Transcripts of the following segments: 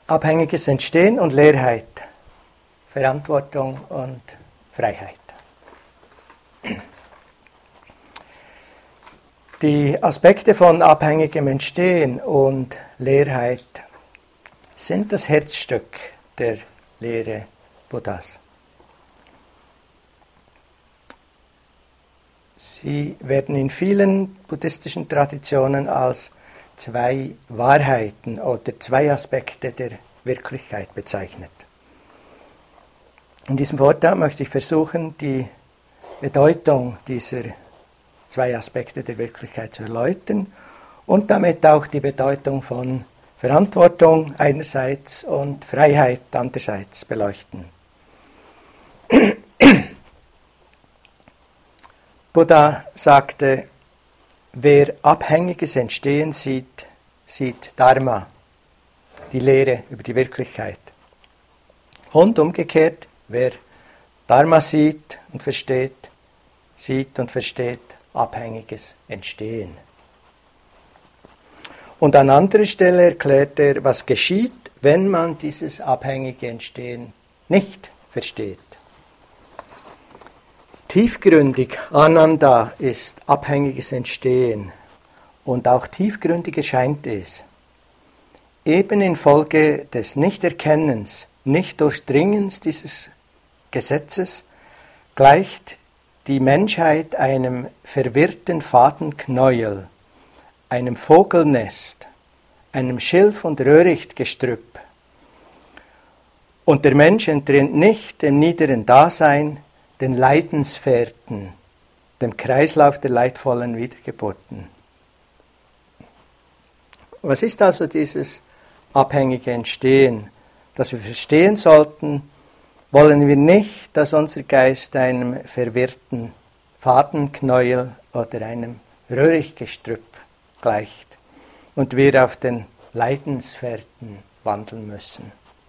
Abhängiges Entstehen und Leerheit, Verantwortung und Freiheit. Die Aspekte von abhängigem Entstehen und Leerheit sind das Herzstück der Lehre Buddhas. Sie werden in vielen buddhistischen Traditionen als zwei Wahrheiten oder zwei Aspekte der Wirklichkeit bezeichnet. In diesem Vortrag möchte ich versuchen, die Bedeutung dieser zwei Aspekte der Wirklichkeit zu erläutern und damit auch die Bedeutung von Verantwortung einerseits und Freiheit andererseits beleuchten. Buddha sagte, wer abhängiges Entstehen sieht, sieht Dharma, die Lehre über die Wirklichkeit. Und umgekehrt, wer Dharma sieht und versteht abhängiges Entstehen. Und an anderer Stelle erklärt er, was geschieht, wenn man dieses abhängige Entstehen nicht versteht. Tiefgründig Ananda ist abhängiges Entstehen und auch tiefgründig erscheint es. Eben infolge des Nichterkennens, Nichtdurchdringens dieses Gesetzes gleicht die Menschheit einem verwirrten Fadenknäuel, einem Vogelnest, einem Schilf- und Röhrichtgestrüpp. Und der Mensch entrinnt nicht dem niederen Dasein, den Leidensfährten, dem Kreislauf der leidvollen Wiedergeburten. Was ist also dieses abhängige Entstehen, das wir verstehen sollten? Wollen wir nicht, dass unser Geist einem verwirrten Fadenknäuel oder einem Röhrichtgestrüpp gleicht und wir auf den Leidensfährten wandeln müssen.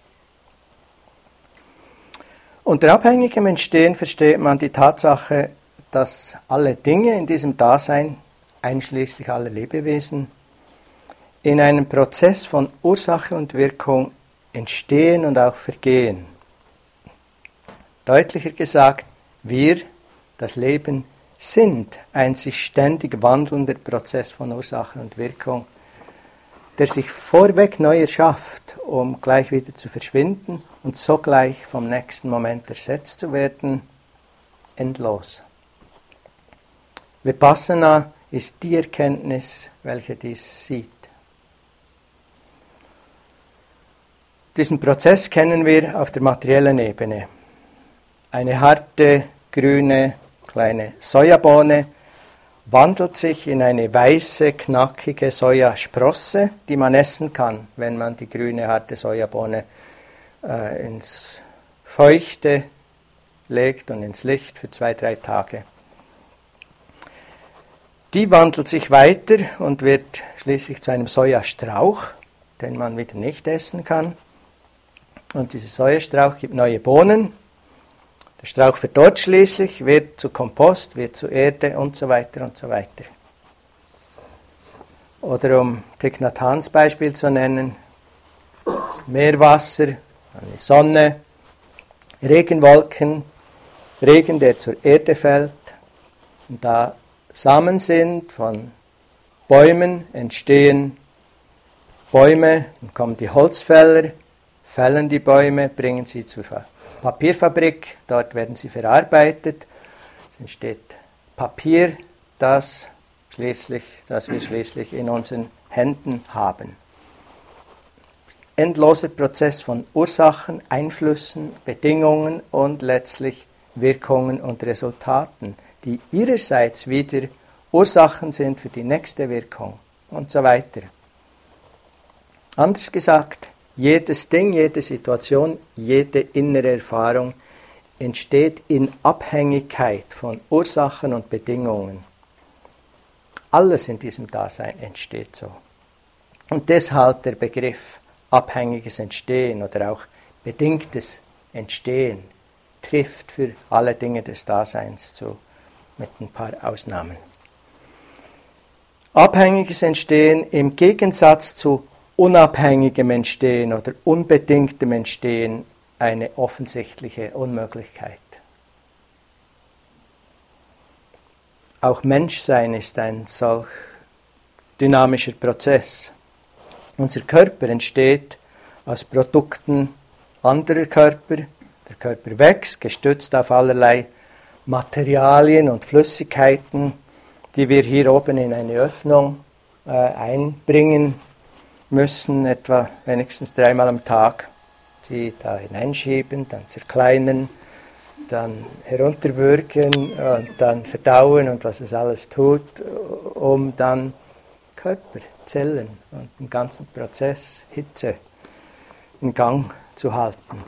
Unter abhängigem Entstehen versteht man die Tatsache, dass alle Dinge in diesem Dasein, einschließlich aller Lebewesen, in einem Prozess von Ursache und Wirkung entstehen und auch vergehen. Deutlicher gesagt, wir, das Leben, sind ein sich ständig wandelnder Prozess von Ursache und Wirkung, der sich vorweg neu erschafft, um gleich wieder zu verschwinden und sogleich vom nächsten Moment ersetzt zu werden, endlos. Vipassana ist die Erkenntnis, welche dies sieht. Diesen Prozess kennen wir auf der materiellen Ebene. Eine harte, grüne, kleine Sojabohne wandelt sich in eine weiße, knackige Sojasprosse, die man essen kann, wenn man die grüne, harte Sojabohne ins Feuchte legt und ins Licht für 2-3 Tage. Die wandelt sich weiter und wird schließlich zu einem Sojastrauch, den man wieder nicht essen kann. Und dieser Sojastrauch gibt neue Bohnen. Der Strauch verdorrt schließlich, wird zu Kompost, wird zu Erde und so weiter und so weiter. Oder um Thich Nhat Hanhs Beispiel zu nennen, ist Meerwasser, eine Sonne, Regenwolken, Regen, der zur Erde fällt. Und da Samen sind von Bäumen, entstehen Bäume, dann kommen die Holzfäller, fällen die Bäume, bringen sie zur Papierfabrik, dort werden sie verarbeitet, es entsteht Papier, das wir schließlich in unseren Händen haben. Endloser Prozess von Ursachen, Einflüssen, Bedingungen und letztlich Wirkungen und Resultaten, die ihrerseits wieder Ursachen sind für die nächste Wirkung und so weiter. Anders gesagt, jedes Ding, jede Situation, jede innere Erfahrung entsteht in Abhängigkeit von Ursachen und Bedingungen. Alles in diesem Dasein entsteht so. Und deshalb der Begriff abhängiges Entstehen oder auch bedingtes Entstehen trifft für alle Dinge des Daseins zu, mit ein paar Ausnahmen. Abhängiges Entstehen im Gegensatz zu unabhängigem Entstehen oder unbedingtem Entstehen eine offensichtliche Unmöglichkeit. Auch Menschsein ist ein solch dynamischer Prozess. Unser Körper entsteht aus Produkten anderer Körper. Der Körper wächst, gestützt auf allerlei Materialien und Flüssigkeiten, die wir hier oben in eine Öffnung einbringen müssen, etwa wenigstens 3-mal am Tag, die da hineinschieben, dann zerkleinern, dann herunterwürgen und dann verdauen und was es alles tut, um dann Körper, Zellen und den ganzen Prozess, Hitze in Gang zu halten.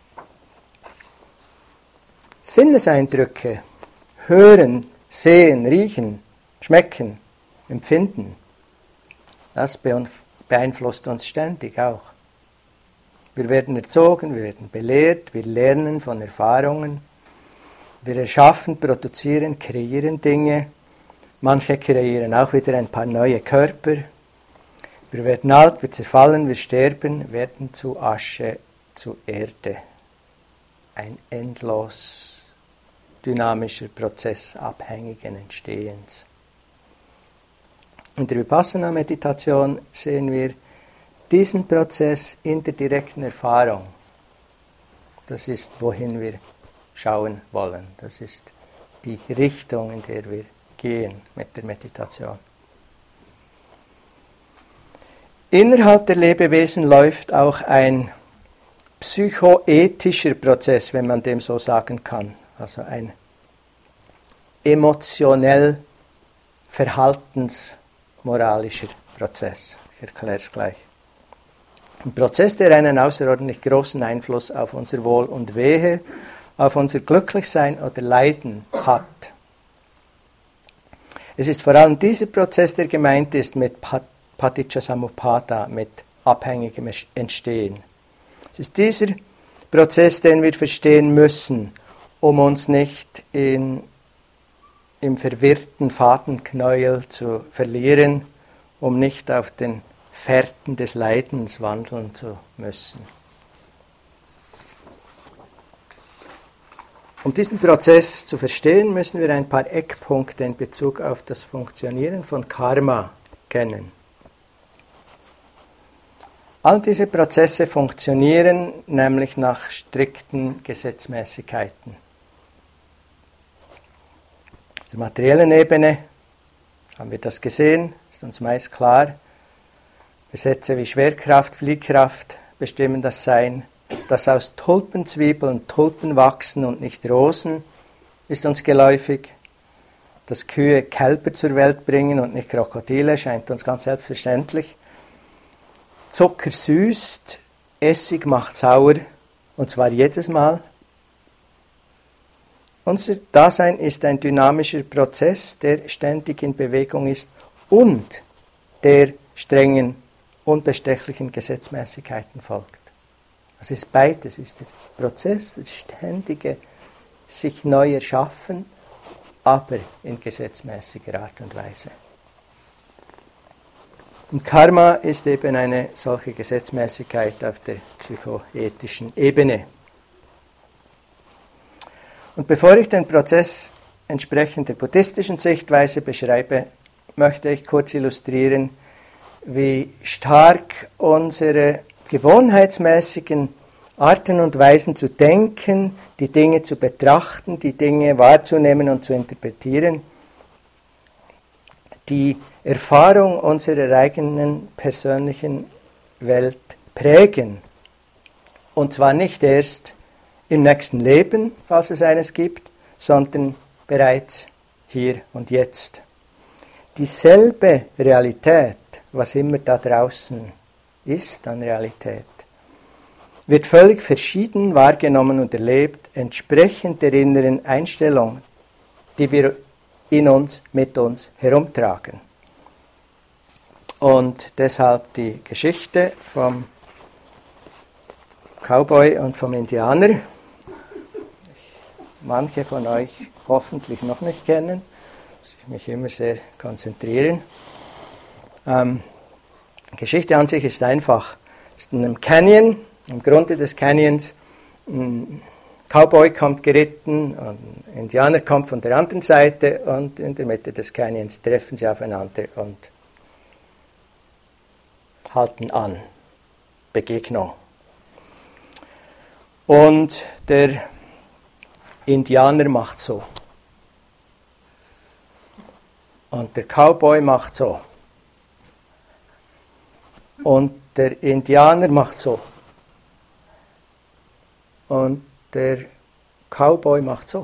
Sinneseindrücke, hören, sehen, riechen, schmecken, empfinden, das beeinflusst uns ständig auch. Wir werden erzogen, wir werden belehrt, wir lernen von Erfahrungen, wir erschaffen, produzieren, kreieren Dinge. Manche kreieren auch wieder ein paar neue Körper. Wir werden alt, wir zerfallen, wir sterben, werden zu Asche, zu Erde. Ein endlos dynamischer Prozess abhängigen Entstehens. In der Vipassana-Meditation sehen wir diesen Prozess in der direkten Erfahrung. Das ist, wohin wir schauen wollen. Das ist die Richtung, in der wir gehen mit der Meditation. Innerhalb der Lebewesen läuft auch ein psychoethischer Prozess, wenn man dem so sagen kann. Also ein emotionell verhaltensmoralischer Prozess. Ich erkläre es gleich. Ein Prozess, der einen außerordentlich großen Einfluss auf unser Wohl und Wehe, auf unser Glücklichsein oder Leiden hat. Es ist vor allem dieser Prozess, der gemeint ist mit Paticcasamuppada, mit abhängigem Entstehen. Es ist dieser Prozess, den wir verstehen müssen, um uns nicht im verwirrten Fadenknäuel zu verlieren, um nicht auf den Fährten des Leidens wandeln zu müssen. Um diesen Prozess zu verstehen, müssen wir ein paar Eckpunkte in Bezug auf das Funktionieren von Karma kennen. All diese Prozesse funktionieren nämlich nach strikten Gesetzmäßigkeiten. Auf der materiellen Ebene haben wir das gesehen, ist uns meist klar. Gesetze wie Schwerkraft, Fliehkraft bestimmen das Sein. Dass aus Tulpenzwiebeln Tulpen wachsen und nicht Rosen, ist uns geläufig. Dass Kühe Kälber zur Welt bringen und nicht Krokodile, scheint uns ganz selbstverständlich. Zucker süßt, Essig macht sauer, und zwar jedes Mal. Unser Dasein ist ein dynamischer Prozess, der ständig in Bewegung ist und der strengen, unbestechlichen Gesetzmäßigkeiten folgt. Das ist beides, ist der Prozess, das ständige sich neu erschaffen, aber in gesetzmäßiger Art und Weise. Und Karma ist eben eine solche Gesetzmäßigkeit auf der psychoethischen Ebene. Und bevor ich den Prozess entsprechend der buddhistischen Sichtweise beschreibe, möchte ich kurz illustrieren, wie stark unsere gewohnheitsmäßigen Arten und Weisen zu denken, die Dinge zu betrachten, die Dinge wahrzunehmen und zu interpretieren, die Erfahrung unserer eigenen persönlichen Welt prägen. Und zwar nicht erst im nächsten Leben, falls es eines gibt, sondern bereits hier und jetzt. Dieselbe Realität, was immer da draußen ist an Realität, wird völlig verschieden wahrgenommen und erlebt, entsprechend der inneren Einstellung, die wir in uns, mit uns herumtragen. Und deshalb die Geschichte vom Cowboy und vom Indianer. Manche von euch hoffentlich noch nicht kennen, muss ich mich immer sehr konzentrieren. Die Geschichte an sich ist einfach. Es ist in einem Canyon, im Grunde des Canyons. Ein Cowboy kommt geritten, ein Indianer kommt von der anderen Seite und in der Mitte des Canyons treffen sie aufeinander und halten an. Begegnung. Und der Indianer macht so. Und der Cowboy macht so. Und der Indianer macht so. Und der Cowboy macht so.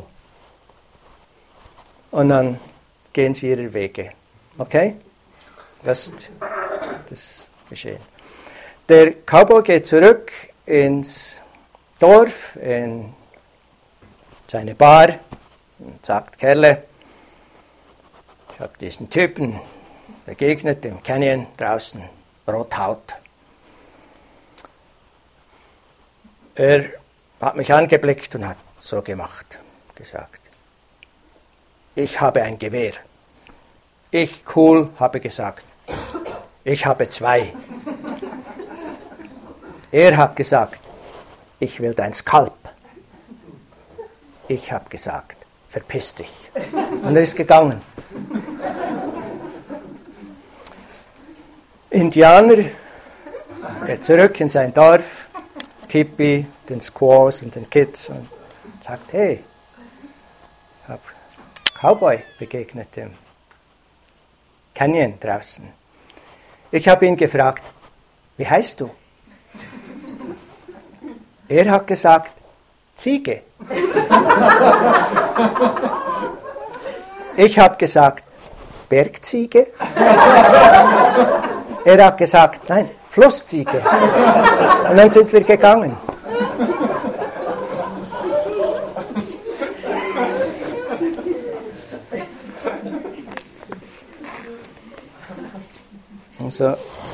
Und dann gehen sie ihre Wege. Okay? Das ist das Geschehen. Der Cowboy geht zurück ins Dorf, in seine Bar und sagt: Kerle, ich habe diesen Typen begegnet im Canyon draußen, Rothaut. Er hat mich angeblickt und hat so gemacht, gesagt: Ich habe ein Gewehr. Ich, cool, habe gesagt: Ich habe 2. Er hat gesagt: Ich will dein Skalp. Ich habe gesagt: Verpiss dich. Und er ist gegangen. Indianer geht zurück in sein Dorf, Tipi, den Squaws und den Kids und sagt: Hey, ich habe Cowboy begegnet im Canyon draußen. Ich habe ihn gefragt: Wie heißt du? Er hat gesagt: Ziege. Ich habe gesagt: Bergziege. Er hat gesagt: Nein, Flussziege. Und dann sind wir gegangen. Also,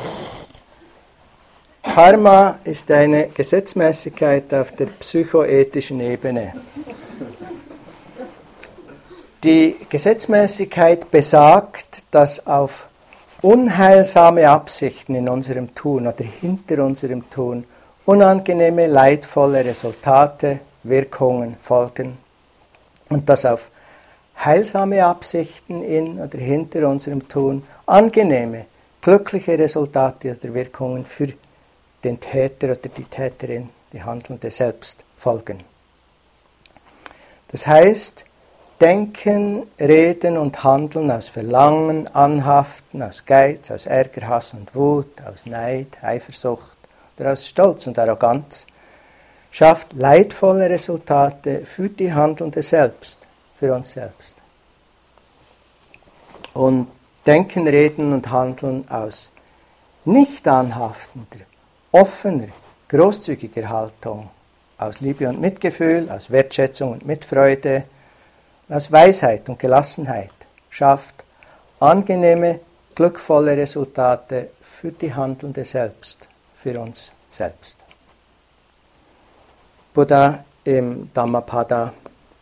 Karma ist eine Gesetzmäßigkeit auf der psychoethischen Ebene. Die Gesetzmäßigkeit besagt, dass auf unheilsame Absichten in unserem Tun oder hinter unserem Tun unangenehme, leidvolle Resultate, Wirkungen folgen und dass auf heilsame Absichten in oder hinter unserem Tun angenehme, glückliche Resultate oder Wirkungen für den Täter oder die Täterin, die Handelnde selbst, folgen. Das heißt, Denken, Reden und Handeln aus Verlangen, Anhaften, aus Geiz, aus Ärger, Hass und Wut, aus Neid, Eifersucht oder aus Stolz und Arroganz schafft leidvolle Resultate für die Handelnde selbst, für uns selbst. Und Denken, Reden und Handeln aus nicht anhaftender, offener, großzügiger Haltung, aus Liebe und Mitgefühl, aus Wertschätzung und Mitfreude, aus Weisheit und Gelassenheit schafft angenehme, glückvolle Resultate für die Handelnde selbst, für uns selbst. Buddha im Dhammapada: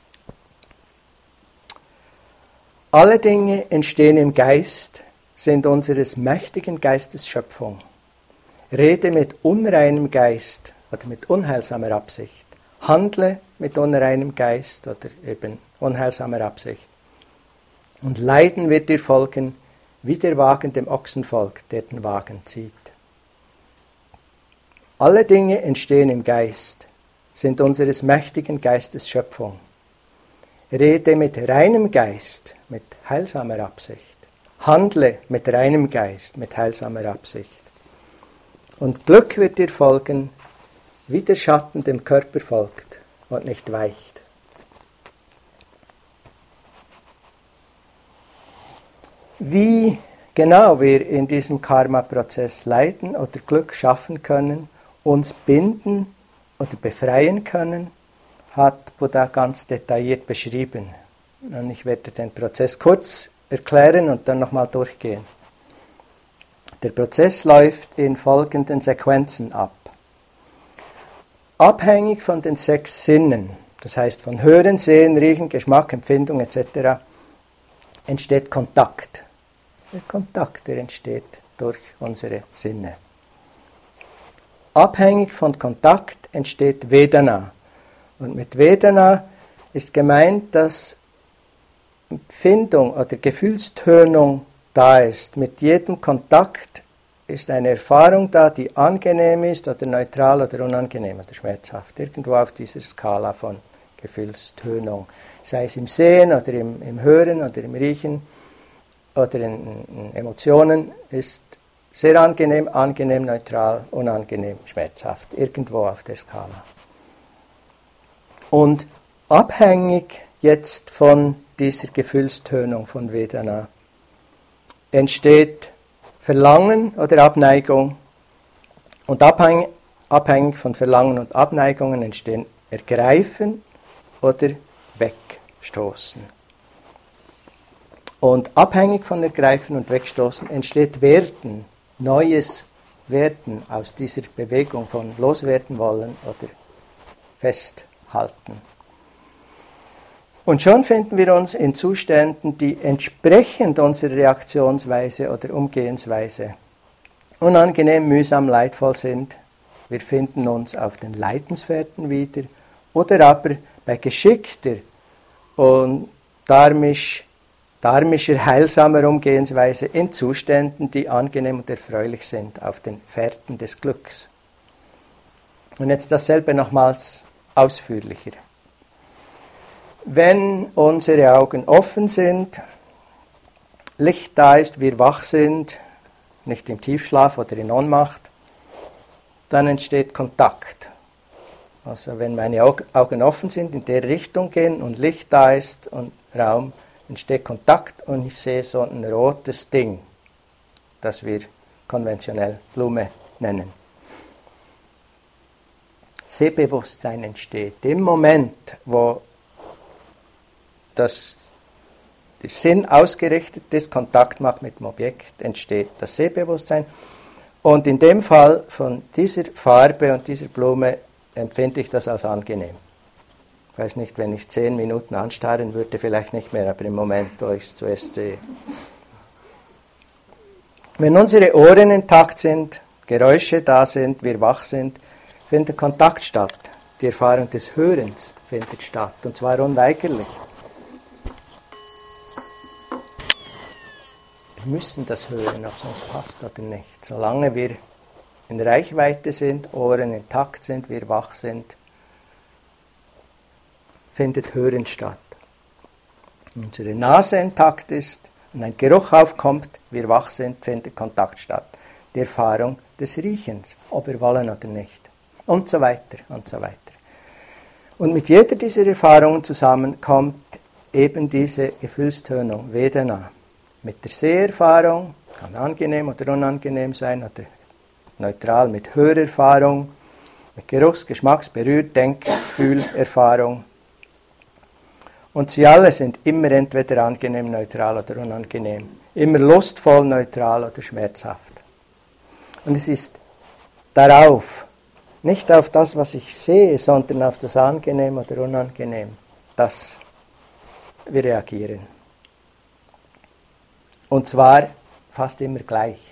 Alle Dinge entstehen im Geist, sind unseres mächtigen Geistes Schöpfung. Rede mit unreinem Geist oder mit unheilsamer Absicht. Handle mit unreinem Geist oder eben unheilsamer Absicht. Und Leiden wird dir folgen, wie der Wagen dem Ochsen folgt, der den Wagen zieht. Alle Dinge entstehen im Geist, sind unseres mächtigen Geistes Schöpfung. Rede mit reinem Geist, mit heilsamer Absicht. Handle mit reinem Geist, mit heilsamer Absicht. Und Glück wird dir folgen, wie der Schatten dem Körper folgt und nicht weicht. Wie genau wir in diesem Karma-Prozess Leiden oder Glück schaffen können, uns binden oder befreien können, hat Buddha ganz detailliert beschrieben. Und ich werde den Prozess kurz erklären und dann nochmal durchgehen. Der Prozess läuft in folgenden Sequenzen ab. Abhängig von den 6 Sinnen, das heißt von Hören, Sehen, Riechen, Geschmack, Empfindung etc., entsteht Kontakt. Der Kontakt, der entsteht durch unsere Sinne. Abhängig von Kontakt entsteht Vedana. Und mit Vedana ist gemeint, dass Empfindung oder Gefühlstönung da ist. Mit jedem Kontakt ist eine Erfahrung da, die angenehm ist oder neutral oder unangenehm oder schmerzhaft. Irgendwo auf dieser Skala von Gefühlstönung. Sei es im Sehen oder im Hören oder im Riechen oder in Emotionen, ist sehr angenehm, angenehm, neutral, unangenehm, schmerzhaft. Irgendwo auf der Skala. Und abhängig jetzt von dieser Gefühlstönung von Vedana entsteht Verlangen oder Abneigung. Und abhängig von Verlangen und Abneigungen entstehen Ergreifen oder Wegstoßen. Und abhängig von Ergreifen und Wegstoßen entsteht Werden, neues Werden aus dieser Bewegung von loswerden wollen oder festhalten. Und schon finden wir uns in Zuständen, die entsprechend unserer Reaktionsweise oder Umgehensweise unangenehm, mühsam, leidvoll sind. Wir finden uns auf den Leidensfährten wieder oder aber bei geschickter und dharmischer, heilsamer Umgehensweise in Zuständen, die angenehm und erfreulich sind, auf den Fährten des Glücks. Und jetzt dasselbe nochmals ausführlicher. Wenn unsere Augen offen sind, Licht da ist, wir wach sind, nicht im Tiefschlaf oder in Ohnmacht, dann entsteht Kontakt. Also wenn meine Augen offen sind, in der Richtung gehen und Licht da ist und Raum, entsteht Kontakt und ich sehe so ein rotes Ding, das wir konventionell Blume nennen. Sehbewusstsein entsteht im Moment, wo der Sinn ausgerichtet ist, Kontakt macht mit dem Objekt, entsteht das Sehbewusstsein. Und in dem Fall von dieser Farbe und dieser Blume empfinde ich das als angenehm. Ich weiß nicht, wenn ich 10 Minuten anstarren würde, vielleicht nicht mehr, aber im Moment, wo ich es zuerst sehe. Wenn unsere Ohren intakt sind, Geräusche da sind, wir wach sind, findet Kontakt statt. Die Erfahrung des Hörens findet statt, und zwar unweigerlich. Wir müssen das hören, ob es uns passt oder nicht. Solange wir in Reichweite sind, Ohren intakt sind, wir wach sind, findet Hören statt. Wenn unsere Nase intakt ist und ein Geruch aufkommt, wir wach sind, findet Kontakt statt. Die Erfahrung des Riechens, ob wir wollen oder nicht. Und so weiter und so weiter. Und mit jeder dieser Erfahrungen zusammen kommt eben diese Gefühlstönung, Vedana. Mit der Seherfahrung, kann angenehm oder unangenehm sein, oder neutral mit Hörerfahrung, mit Geruchs-, Geschmacks-, Berühr-, Denk-, Fühlerfahrung. Und sie alle sind immer entweder angenehm, neutral oder unangenehm. Immer lustvoll, neutral oder schmerzhaft. Und es ist darauf, nicht auf das, was ich sehe, sondern auf das angenehm oder unangenehm, dass wir reagieren. Und zwar fast immer gleich.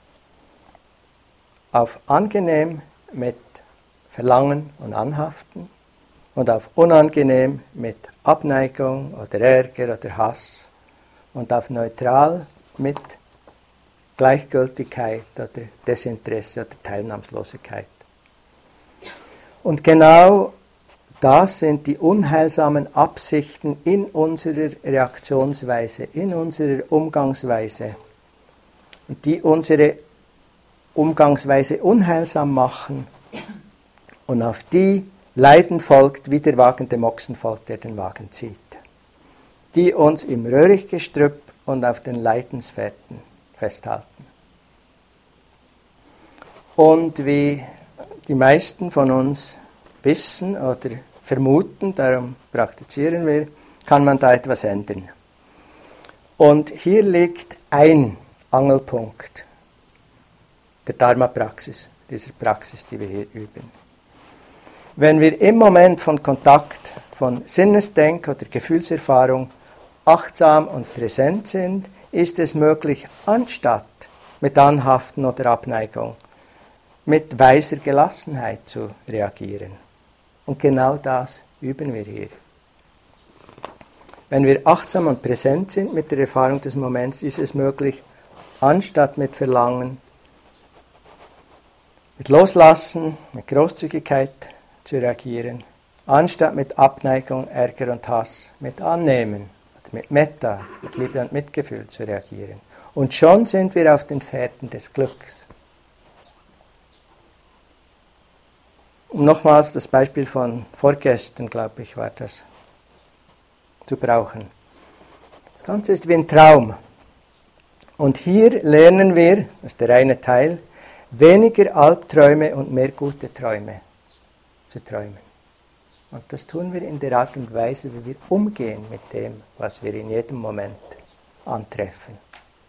Auf angenehm mit Verlangen und Anhaften und auf unangenehm mit Abneigung oder Ärger oder Hass und auf neutral mit Gleichgültigkeit oder Desinteresse oder Teilnahmslosigkeit. Und genau das sind die unheilsamen Absichten in unserer Reaktionsweise, in unserer Umgangsweise, die unsere Umgangsweise unheilsam machen und auf die Leiden folgt, wie der Wagen dem Ochsen folgt, der den Wagen zieht, die uns im Röhrichtgestrüpp und auf den Leidensfährten festhalten. Und wie die meisten von uns wissen oder vermuten, darum praktizieren wir, kann man da etwas ändern. Und hier liegt ein Angelpunkt der Dharma-Praxis, dieser Praxis, die wir hier üben. Wenn wir im Moment von Kontakt, von Sinnesdenk- oder Gefühlserfahrung achtsam und präsent sind, ist es möglich, anstatt mit Anhaften oder Abneigung, mit weiser Gelassenheit zu reagieren. Und genau das üben wir hier. Wenn wir achtsam und präsent sind mit der Erfahrung des Moments, ist es möglich, anstatt mit Verlangen, mit Loslassen, mit Großzügigkeit zu reagieren, anstatt mit Abneigung, Ärger und Hass, mit Annehmen, mit Metta, mit Liebe und Mitgefühl zu reagieren. Und schon sind wir auf den Fährten des Glücks. Um nochmals das Beispiel von vorgestern, glaube ich, war das, zu brauchen. Das Ganze ist wie ein Traum. Und hier lernen wir, das ist der eine Teil, weniger Albträume und mehr gute Träume zu träumen. Und das tun wir in der Art und Weise, wie wir umgehen mit dem, was wir in jedem Moment antreffen.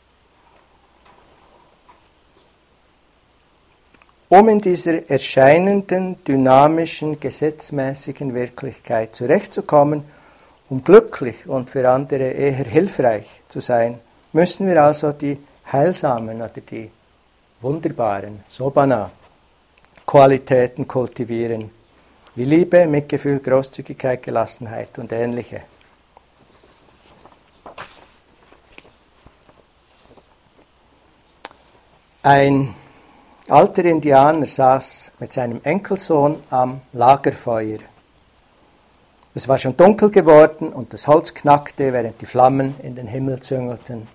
Um in dieser erscheinenden, dynamischen, gesetzmäßigen Wirklichkeit zurechtzukommen, um glücklich und für andere eher hilfreich zu sein, müssen wir also die heilsamen oder die wunderbaren, Sobhana, Qualitäten kultivieren, wie Liebe, Mitgefühl, Großzügigkeit, Gelassenheit und ähnliche. Ein alter Indianer saß mit seinem Enkelsohn am Lagerfeuer. Es war schon dunkel geworden und das Holz knackte, während die Flammen in den Himmel züngelten.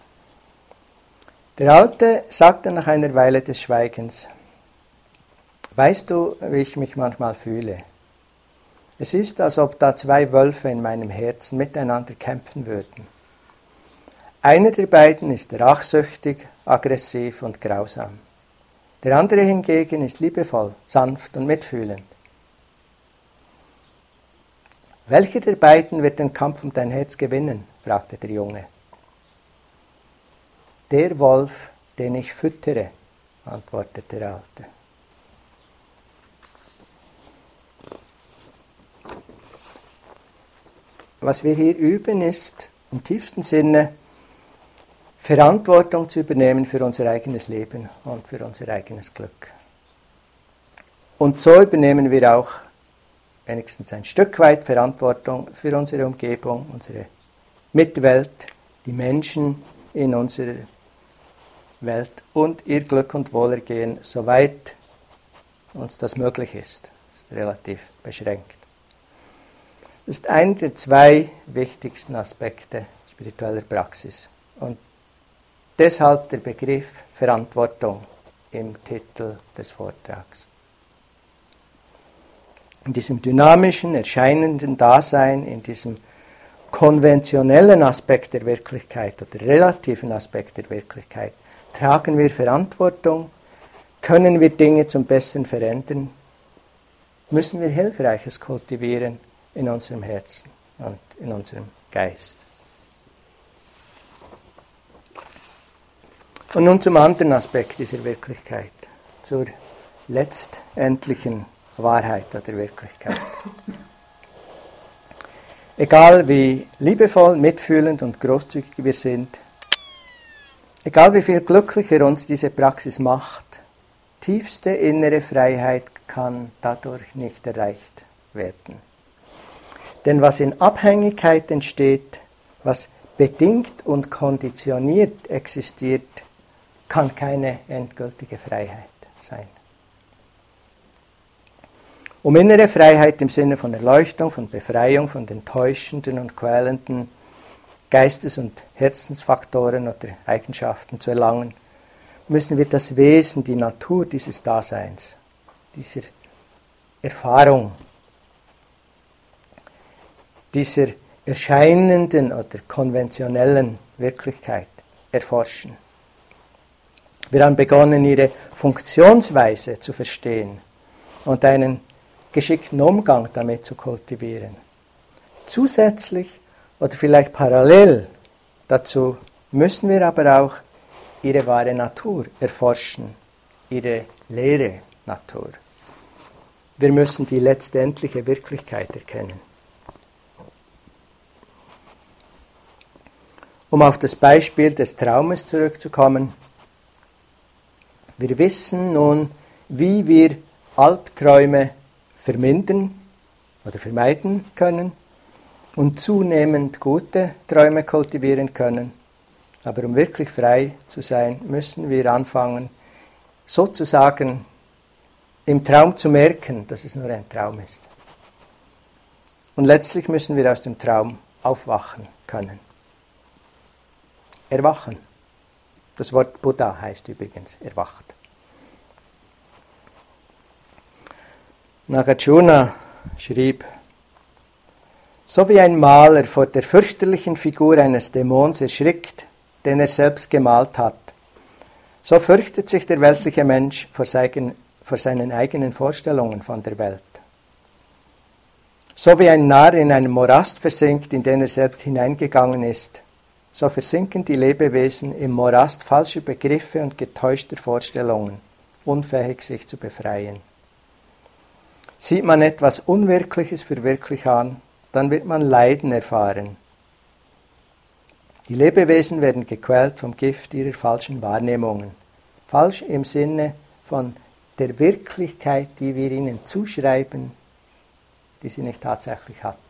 Der Alte sagte nach einer Weile des Schweigens: Weißt du, wie ich mich manchmal fühle? Es ist, als ob da zwei Wölfe in meinem Herzen miteinander kämpfen würden. Einer der beiden ist rachsüchtig, aggressiv und grausam. Der andere hingegen ist liebevoll, sanft und mitfühlend. Welcher der beiden wird den Kampf um dein Herz gewinnen? Fragte der Junge. Der Wolf, den ich füttere, antwortete der Alte. Was wir hier üben, ist im tiefsten Sinne Verantwortung zu übernehmen für unser eigenes Leben und für unser eigenes Glück. Und so übernehmen wir auch wenigstens ein Stück weit Verantwortung für unsere Umgebung, unsere Mitwelt, die Menschen in unserer Welt und ihr Glück und Wohlergehen, soweit uns das möglich ist. Das ist relativ beschränkt. Das ist einer der zwei wichtigsten Aspekte spiritueller Praxis. Und deshalb der Begriff Verantwortung im Titel des Vortrags. In diesem dynamischen, erscheinenden Dasein, in diesem konventionellen Aspekt der Wirklichkeit oder relativen Aspekt der Wirklichkeit, tragen wir Verantwortung, können wir Dinge zum Besseren verändern, müssen wir Hilfreiches kultivieren in unserem Herzen und in unserem Geist. Und nun zum anderen Aspekt dieser Wirklichkeit, zur letztendlichen Wahrheit oder Wirklichkeit. Egal wie liebevoll, mitfühlend und großzügig wir sind, egal wie viel glücklicher uns diese Praxis macht, tiefste innere Freiheit kann dadurch nicht erreicht werden. Denn was in Abhängigkeit entsteht, was bedingt und konditioniert existiert, kann keine endgültige Freiheit sein. Um innere Freiheit im Sinne von Erleuchtung, von Befreiung, von den täuschenden und quälenden Geistes- und Herzensfaktoren oder Eigenschaften zu erlangen, müssen wir das Wesen, die Natur dieses Daseins, dieser Erfahrung, dieser erscheinenden oder konventionellen Wirklichkeit erforschen. Wir haben begonnen, ihre Funktionsweise zu verstehen und einen geschickten Umgang damit zu kultivieren. Zusätzlich oder vielleicht parallel dazu müssen wir aber auch ihre wahre Natur erforschen, ihre leere Natur. Wir müssen die letztendliche Wirklichkeit erkennen. Um auf das Beispiel des Traumes zurückzukommen, Wir wissen nun, wie wir Albträume vermindern oder vermeiden können und zunehmend gute Träume kultivieren können. Aber um wirklich frei zu sein, müssen wir anfangen, sozusagen im Traum zu merken, dass es nur ein Traum ist. Und letztlich müssen wir aus dem Traum aufwachen können. Erwachen. Das Wort Buddha heißt übrigens erwacht. Nagarjuna schrieb: So wie ein Maler vor der fürchterlichen Figur eines Dämons erschrickt, den er selbst gemalt hat, so fürchtet sich der weltliche Mensch vor seinen eigenen Vorstellungen von der Welt. So wie ein Narr in einem Morast versinkt, in den er selbst hineingegangen ist, so versinken die Lebewesen im Morast falscher Begriffe und getäuschter Vorstellungen, unfähig sich zu befreien. Sieht man etwas Unwirkliches für wirklich an, dann wird man Leiden erfahren. Die Lebewesen werden gequält vom Gift ihrer falschen Wahrnehmungen. Falsch im Sinne von der Wirklichkeit, die wir ihnen zuschreiben, die sie nicht tatsächlich hat.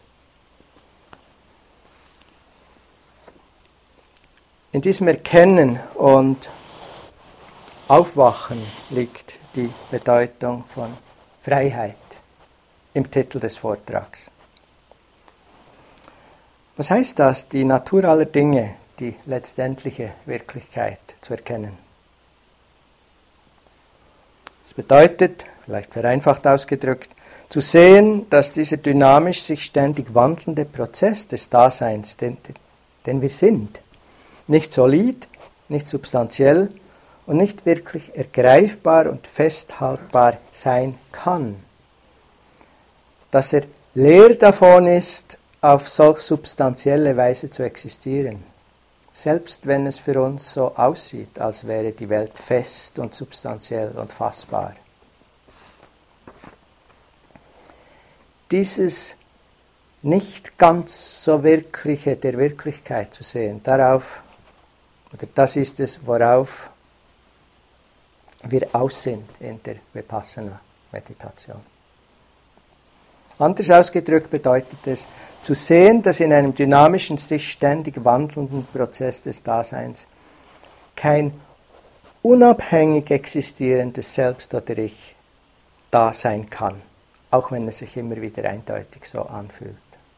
In diesem Erkennen und Aufwachen liegt die Bedeutung von Freiheit im Titel des Vortrags. Was heißt das, die Natur aller Dinge, die letztendliche Wirklichkeit zu erkennen? Das bedeutet, vielleicht vereinfacht ausgedrückt, zu sehen, dass dieser dynamisch sich ständig wandelnde Prozess des Daseins, den wir sind, nicht solid, nicht substanziell und nicht wirklich ergreifbar und festhaltbar sein kann. Dass er leer davon ist, auf solch substanzielle Weise zu existieren, selbst wenn es für uns so aussieht, als wäre die Welt fest und substanziell und fassbar. Dieses nicht ganz so Wirkliche der Wirklichkeit zu sehen, das ist es, worauf wir aus sind in der Vipassana-Meditation. Anders ausgedrückt bedeutet es, zu sehen, dass in einem dynamischen, sich ständig wandelnden Prozess des Daseins kein unabhängig existierendes Selbst oder Ich da sein kann, auch wenn es sich immer wieder eindeutig so anfühlt.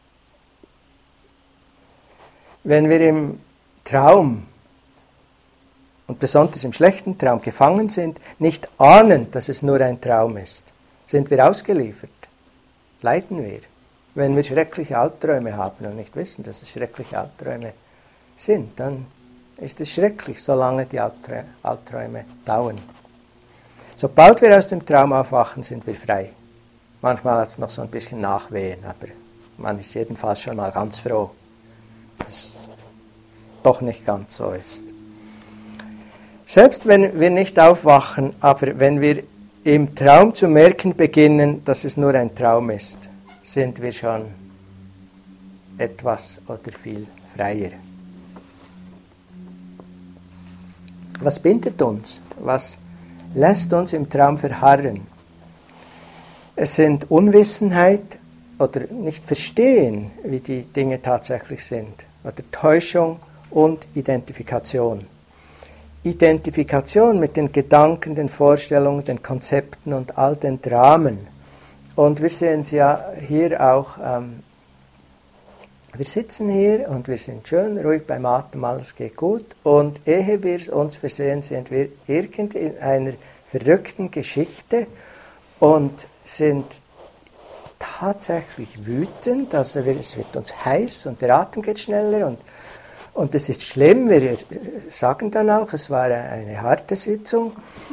Wenn wir im Traum und besonders im schlechten Traum gefangen sind, nicht ahnen, dass es nur ein Traum ist, sind wir ausgeliefert, leiden wir. Wenn wir schreckliche Albträume haben und nicht wissen, dass es schreckliche Albträume sind, dann ist es schrecklich, solange die Albträume dauern. Sobald wir aus dem Traum aufwachen, sind wir frei. Manchmal hat es noch so ein bisschen Nachwehen, aber man ist jedenfalls schon mal ganz froh, dass es doch nicht ganz so ist. Selbst wenn wir nicht aufwachen, aber wenn wir im Traum zu merken beginnen, dass es nur ein Traum ist, sind wir schon etwas oder viel freier. Was bindet uns? Was lässt uns im Traum verharren? Es sind Unwissenheit oder nicht verstehen, wie die Dinge tatsächlich sind, oder Täuschung und Identifikation. Identifikation mit den Gedanken, den Vorstellungen, den Konzepten und all den Dramen. Und wir sehen es ja hier auch, wir sitzen hier und wir sind schön ruhig beim Atem, alles geht gut. Und ehe wir uns versehen, sind wir irgend in einer verrückten Geschichte und sind tatsächlich wütend, also es wird uns heiß und der Atem geht schneller und es ist schlimm, wir sagen dann auch, es war eine harte Sitzung.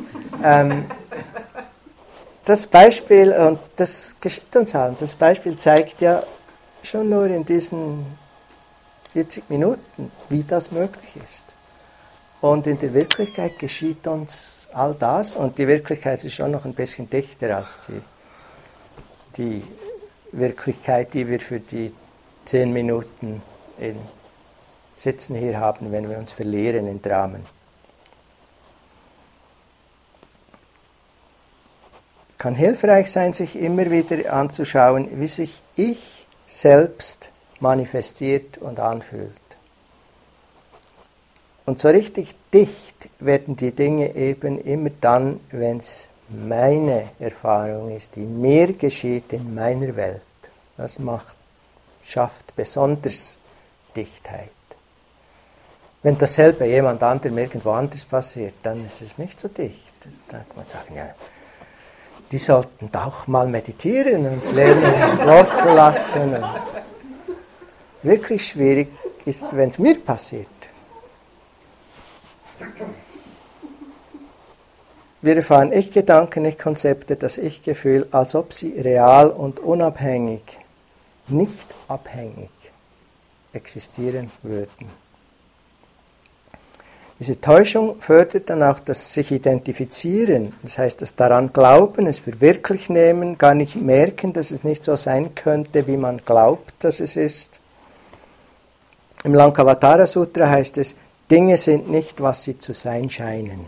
Das Beispiel, und das geschieht uns allen, das Beispiel zeigt ja schon nur in diesen 40 Minuten, wie das möglich ist. Und in der Wirklichkeit geschieht uns all das und die Wirklichkeit ist schon noch ein bisschen dichter als die Wirklichkeit, die wir für die 10 Minuten in Sitzen hier haben, wenn wir uns verlieren in Dramen. kann hilfreich sein, sich immer wieder anzuschauen, wie sich ich selbst manifestiert und anfühlt. Und so richtig dicht werden die Dinge eben immer dann, wenn es meine Erfahrung ist, die mir geschieht in meiner Welt. Das schafft besonders Dichtheit. Wenn dasselbe jemand anderem irgendwo anders passiert, dann ist es nicht so dicht. Da kann man sagen, ja, die sollten auch mal meditieren und lernen loszulassen. Und wirklich schwierig ist, wenn es mir passiert. Wir erfahren Ich-Gedanken, Ich-Konzepte, das Ich-Gefühl, als ob sie real und unabhängig, nicht abhängig existieren würden. Diese Täuschung fördert dann auch das sich identifizieren, das heißt das daran glauben, es für wirklich nehmen, gar nicht merken, dass es nicht so sein könnte, wie man glaubt, dass es ist. Im Lankavatara Sutra heißt es, Dinge sind nicht, was sie zu sein scheinen.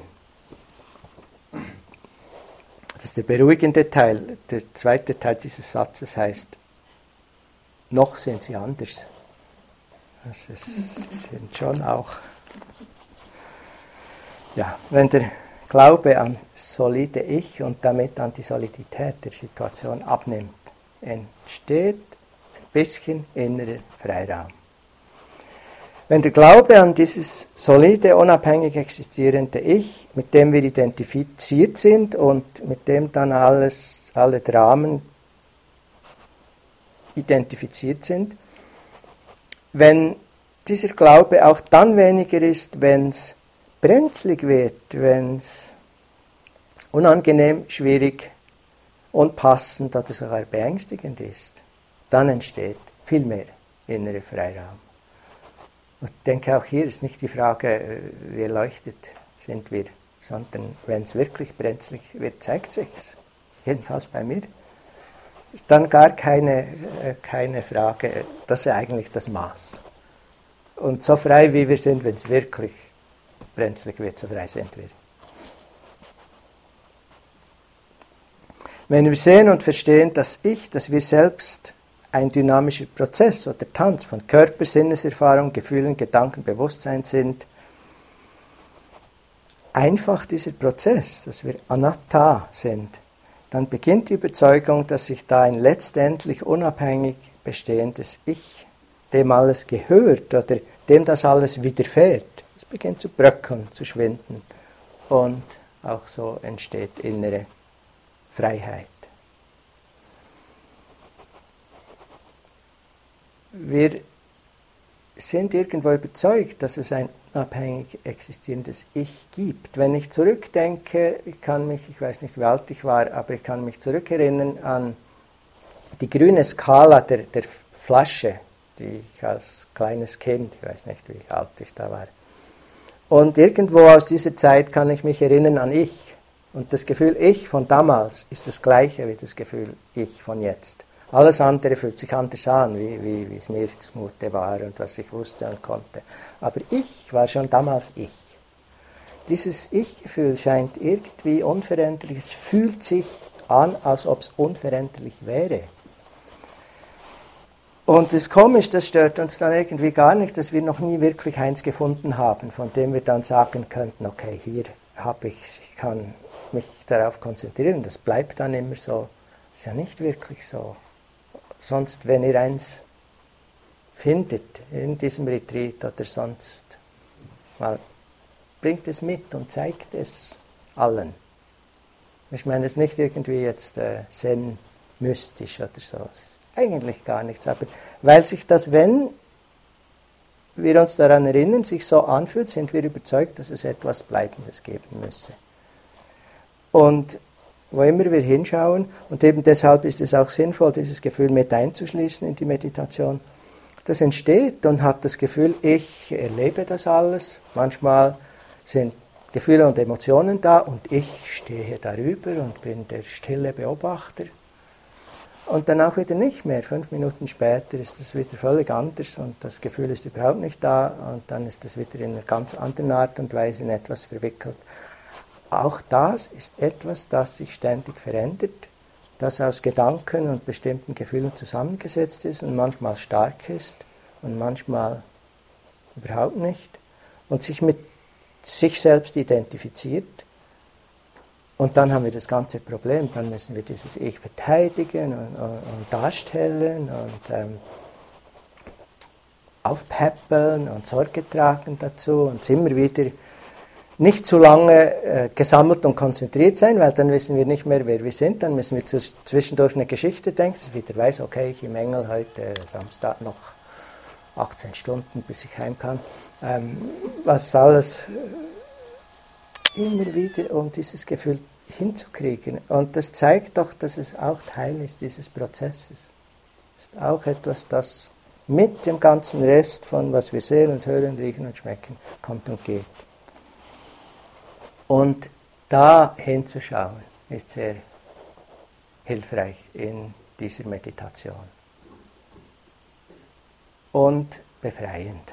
Das ist der beruhigende Teil. Der zweite Teil dieses Satzes heißt, noch sind sie anders. Das sind schon auch... Ja, wenn der Glaube an solide Ich und damit an die Solidität der Situation abnimmt, entsteht ein bisschen innerer Freiraum. Wenn der Glaube an dieses solide, unabhängig existierende Ich, mit dem wir identifiziert sind und mit dem dann alle Dramen identifiziert sind, wenn dieser Glaube auch dann weniger ist, wenn es brenzlig wird, wenn es unangenehm, schwierig, unpassend oder sogar beängstigend ist, dann entsteht viel mehr innerer Freiraum. Und ich denke, auch hier ist nicht die Frage, wie erleuchtet sind wir, sondern wenn es wirklich brenzlig wird, zeigt sich es. Jedenfalls bei mir. Ist dann gar keine Frage, das ist eigentlich das Maß. Und so frei wie wir sind, wenn es wirklich brenzlig wird, so frei sind wir. Wenn wir sehen und verstehen, dass wir selbst ein dynamischer Prozess oder Tanz von Körper, Sinneserfahrung, Gefühlen, Gedanken, Bewusstsein sind, einfach dieser Prozess, dass wir Anatta sind, dann beginnt die Überzeugung, dass sich da ein letztendlich unabhängig bestehendes Ich, dem alles gehört oder dem das alles widerfährt, es beginnt zu bröckeln, zu schwinden und auch so entsteht innere Freiheit. Wir sind irgendwo überzeugt, dass es ein unabhängig existierendes Ich gibt. Wenn ich zurückdenke, ich weiß nicht, wie alt ich war, aber ich kann mich zurückerinnern an die grüne Skala der Flasche, die ich als kleines Kind, ich weiß nicht, wie alt ich da war. Und irgendwo aus dieser Zeit kann ich mich erinnern an Ich. Und das Gefühl Ich von damals ist das gleiche wie das Gefühl Ich von jetzt. Alles andere fühlt sich anders an, wie es mir zumute war und was ich wusste und konnte. Aber ich war schon damals ich. Dieses Ich-Gefühl scheint irgendwie unveränderlich. Es fühlt sich an, als ob es unveränderlich wäre. Und das ist komisch, das stört uns dann irgendwie gar nicht, dass wir noch nie wirklich eins gefunden haben, von dem wir dann sagen könnten, okay, hier habe ich kann mich darauf konzentrieren, das bleibt dann immer so. Das ist ja nicht wirklich so. Sonst, wenn ihr eins findet in diesem Retreat oder sonst, mal, bringt es mit und zeigt es allen. Ich meine, es ist nicht irgendwie jetzt zen-mystisch oder so. Es ist eigentlich gar nichts. Aber weil sich das, wenn wir uns daran erinnern, sich so anfühlt, sind wir überzeugt, dass es etwas Bleibendes geben müsse. Und wo immer wir hinschauen, und eben deshalb ist es auch sinnvoll, dieses Gefühl mit einzuschließen in die Meditation, das entsteht und hat das Gefühl, ich erlebe das alles. Manchmal sind Gefühle und Emotionen da und ich stehe darüber und bin der stille Beobachter. Und dann auch wieder nicht mehr. 5 Minuten später ist das wieder völlig anders und das Gefühl ist überhaupt nicht da und dann ist das wieder in einer ganz anderen Art und Weise in etwas verwickelt. Auch das ist etwas, das sich ständig verändert. das aus Gedanken und bestimmten Gefühlen zusammengesetzt ist und manchmal stark ist und manchmal überhaupt nicht und sich mit sich selbst identifiziert. Und dann haben wir das ganze Problem, dann müssen wir dieses Ich verteidigen und darstellen und aufpäppeln und Sorge tragen dazu und immer wieder nicht zu lange gesammelt und konzentriert sein, weil dann wissen wir nicht mehr, wer wir sind, dann müssen wir zwischendurch eine Geschichte denken, dass ich wieder weiß, okay, ich im Engel heute Samstag noch 18 Stunden, bis ich heim kann. Was alles immer wieder, um dieses Gefühl hinzukriegen. Und das zeigt doch, dass es auch Teil ist dieses Prozesses. Es ist auch etwas, das mit dem ganzen Rest von was wir sehen und hören, riechen und schmecken, kommt und geht. Und da hinzuschauen, ist sehr hilfreich in dieser Meditation. Und befreiend.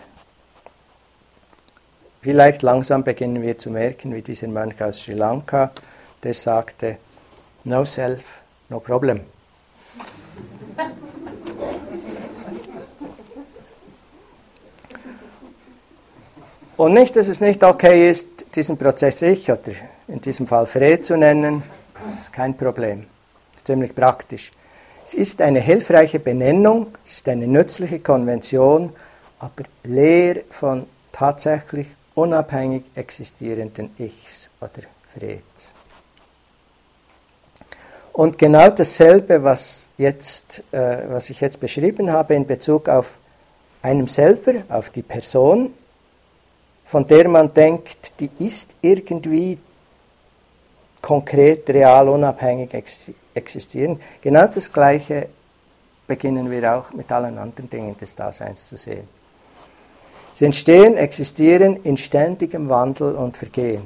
Vielleicht langsam beginnen wir zu merken, wie dieser Mönch aus Sri Lanka, der sagte, no self, no problem. Und nicht, dass es nicht okay ist, diesen Prozess Ich oder in diesem Fall Fred zu nennen, das ist kein Problem, das ist ziemlich praktisch. Es ist eine hilfreiche Benennung, es ist eine nützliche Konvention, aber leer von tatsächlich unabhängig existierenden Ichs oder Freds. Und genau dasselbe, was ich jetzt beschrieben habe in Bezug auf einem selber, auf die Person, von der man denkt, die ist irgendwie konkret, real, unabhängig existieren. Genau das Gleiche beginnen wir auch mit allen anderen Dingen des Daseins zu sehen. Sie entstehen, existieren in ständigem Wandel und Vergehen.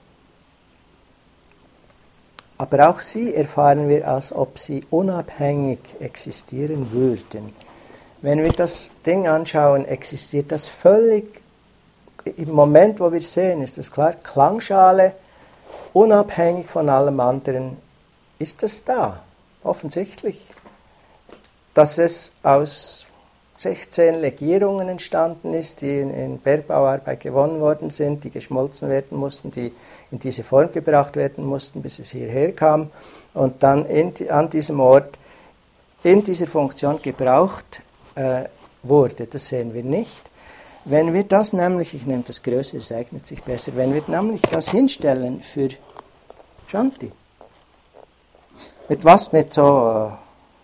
Aber auch sie erfahren wir, als ob sie unabhängig existieren würden. Wenn wir das Ding anschauen, existiert das völlig, im Moment, wo wir sehen, ist das klar, Klangschale, unabhängig von allem anderen, ist das da, offensichtlich. Dass es aus 16 Legierungen entstanden ist, die in Bergbauarbeit gewonnen worden sind, die geschmolzen werden mussten, die in diese Form gebracht werden mussten, bis es hierher kam und dann an diesem Ort in dieser Funktion gebraucht wurde. Das sehen wir nicht. Wenn wir das nämlich, ich nehme das größer, es eignet sich besser, wenn wir nämlich das hinstellen für Shanti, mit was? Mit so,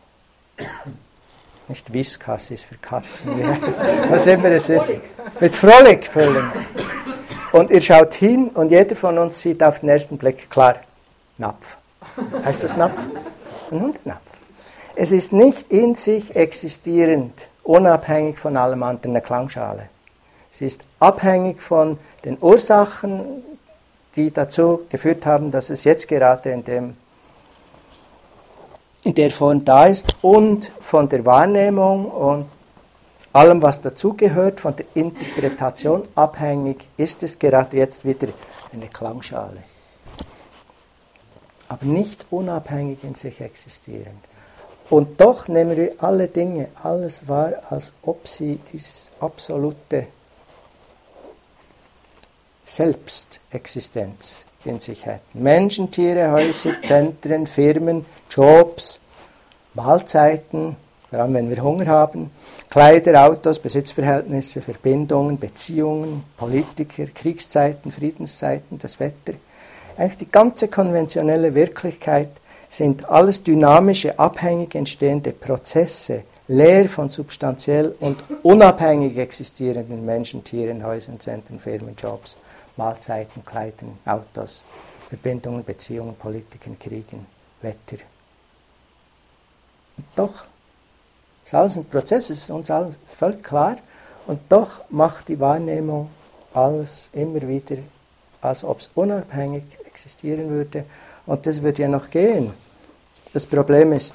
nicht Whiskas ist für Katzen, ja. Was immer es ist, mit Frolic füllen. Und ihr schaut hin und jeder von uns sieht auf den ersten Blick, klar, Napf. Heißt das Napf? Ein Hundenapf. Es ist nicht in sich existierend, unabhängig von allem anderen, eine Klangschale. Sie ist abhängig von den Ursachen, die dazu geführt haben, dass es jetzt gerade in der Form da ist und von der Wahrnehmung und allem, was dazugehört, von der Interpretation abhängig, ist es gerade jetzt wieder eine Klangschale. Aber nicht unabhängig in sich existierend. Und doch nehmen wir alle Dinge, alles wahr, als ob sie dieses absolute Selbstexistenz in sich hätten. Menschen, Tiere, Häuser, Zentren, Firmen, Jobs, Mahlzeiten, vor allem wenn wir Hunger haben, Kleider, Autos, Besitzverhältnisse, Verbindungen, Beziehungen, Politiker, Kriegszeiten, Friedenszeiten, das Wetter. Eigentlich die ganze konventionelle Wirklichkeit sind alles dynamische, abhängig entstehende Prozesse, leer von substanziell und unabhängig existierenden Menschen, Tieren, Häusern, Zentren, Firmen, Jobs, Mahlzeiten, Kleidern, Autos, Verbindungen, Beziehungen, Politiken, Kriegen, Wetter. Und doch ist alles ein Prozess, es ist uns allen völlig klar, und doch macht die Wahrnehmung alles immer wieder, als ob es unabhängig existieren würde. Und das wird ja noch gehen. Das Problem ist,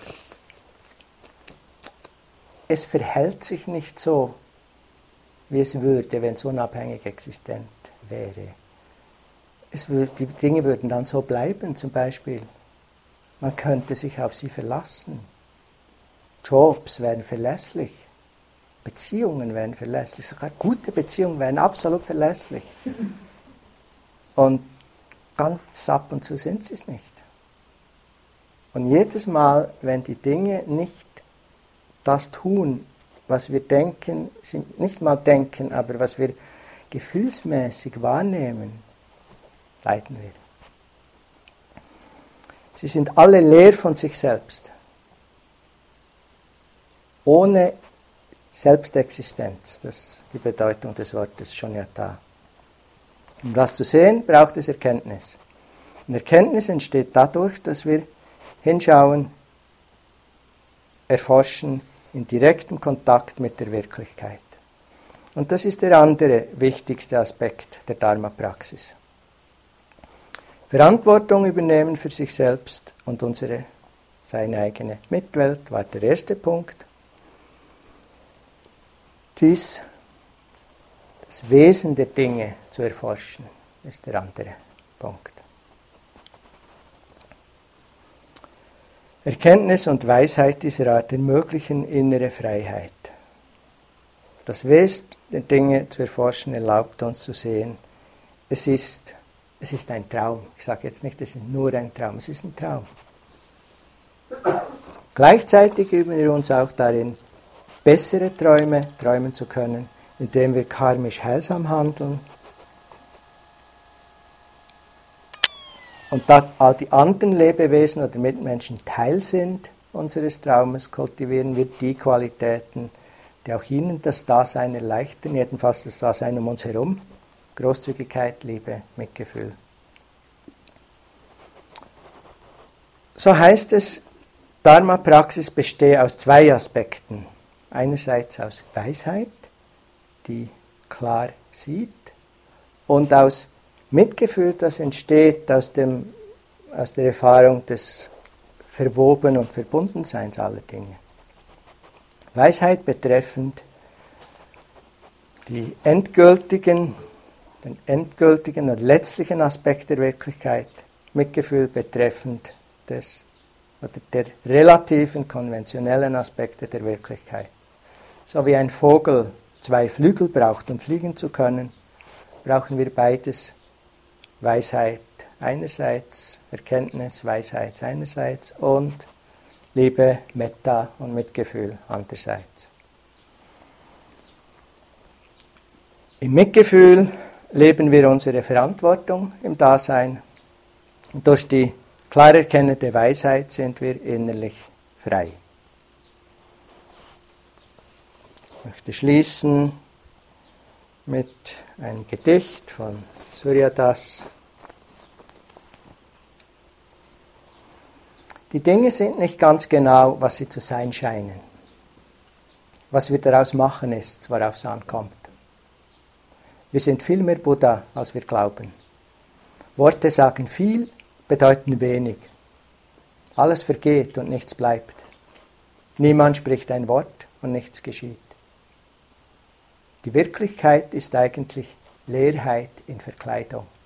es verhält sich nicht so, wie es würde, wenn es unabhängig existent wäre. Die Dinge würden dann so bleiben, zum Beispiel Man könnte sich auf sie verlassen. Jobs wären verlässlich. Beziehungen wären verlässlich. Sogar gute Beziehungen wären absolut verlässlich. Und ganz ab und zu sind sie es nicht. Und jedes Mal, wenn die Dinge nicht das tun, was wir denken, nicht mal denken, aber was wir gefühlsmäßig wahrnehmen, leiden wir. Sie sind alle leer von sich selbst. Ohne Selbstexistenz, das ist die Bedeutung des Wortes Shunyata. Um das zu sehen, braucht es Erkenntnis. Und Erkenntnis entsteht dadurch, dass wir hinschauen, erforschen, in direktem Kontakt mit der Wirklichkeit. Und das ist der andere wichtigste Aspekt der Dharma-Praxis. Verantwortung übernehmen für sich selbst und seine eigene Mitwelt war der erste Punkt. Das Wesen der Dinge zu erforschen, ist der andere Punkt. Erkenntnis und Weisheit dieser Art ermöglichen innere Freiheit. Das Wesen der Dinge zu erforschen erlaubt uns zu sehen, es ist ein Traum. Ich sage jetzt nicht, es ist nur ein Traum, es ist ein Traum. Gleichzeitig üben wir uns auch darin, bessere Träume träumen zu können, indem wir karmisch heilsam handeln. Und da all die anderen Lebewesen oder Mitmenschen Teil sind unseres Traumes, kultivieren wir die Qualitäten, die auch ihnen das Dasein erleichtern, jedenfalls das Dasein um uns herum. Großzügigkeit, Liebe, Mitgefühl. So heißt es, Dharma-Praxis bestehe aus zwei Aspekten. Einerseits aus Weisheit, die klar sieht, und aus Mitgefühl, das entsteht aus der Erfahrung des Verwoben und Verbundenseins aller Dinge. Weisheit betreffend den endgültigen und letztlichen Aspekt der Wirklichkeit, Mitgefühl betreffend der relativen, konventionellen Aspekte der Wirklichkeit. So wie ein Vogel zwei Flügel braucht, um fliegen zu können, brauchen wir beides. Weisheit einerseits, Erkenntnis, Weisheit einerseits und Liebe, Metta und Mitgefühl andererseits. Im Mitgefühl leben wir unsere Verantwortung im Dasein und durch die klar erkennende Weisheit sind wir innerlich frei. Ich möchte schließen mit einem Gedicht von Suryadas. Die Dinge sind nicht ganz genau, was sie zu sein scheinen. Was wir daraus machen, ist, worauf es ankommt. Wir sind viel mehr Buddha, als wir glauben. Worte sagen viel, bedeuten wenig. Alles vergeht und nichts bleibt. Niemand spricht ein Wort und nichts geschieht. Die Wirklichkeit ist eigentlich Leerheit in Verkleidung.